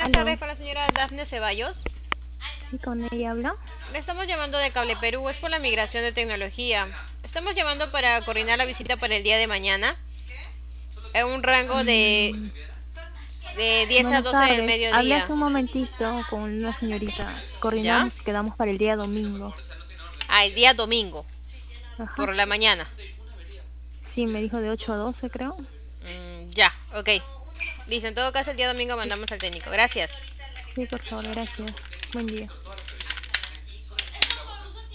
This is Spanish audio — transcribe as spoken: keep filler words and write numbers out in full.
Buenas tardes Aló, con la señora Dafne Ceballos. sí, con ella habla. Le estamos llamando de Cable Perú, es por la migración de tecnología. Estamos llamando para coordinar la visita para el día de mañana, en un rango de, Mm, de diez a buenas doce del tardes. Hablé mediodía. hace un momentito con una señorita. ¿Ya? Coordinamos y quedamos para el día domingo. Ah, el día domingo, Ajá. por la mañana. Sí, me dijo de ocho a doce, creo. Mm, ya, ok. Listo, en todo caso el día domingo mandamos al técnico. Gracias. Sí, por favor, gracias. Buen día.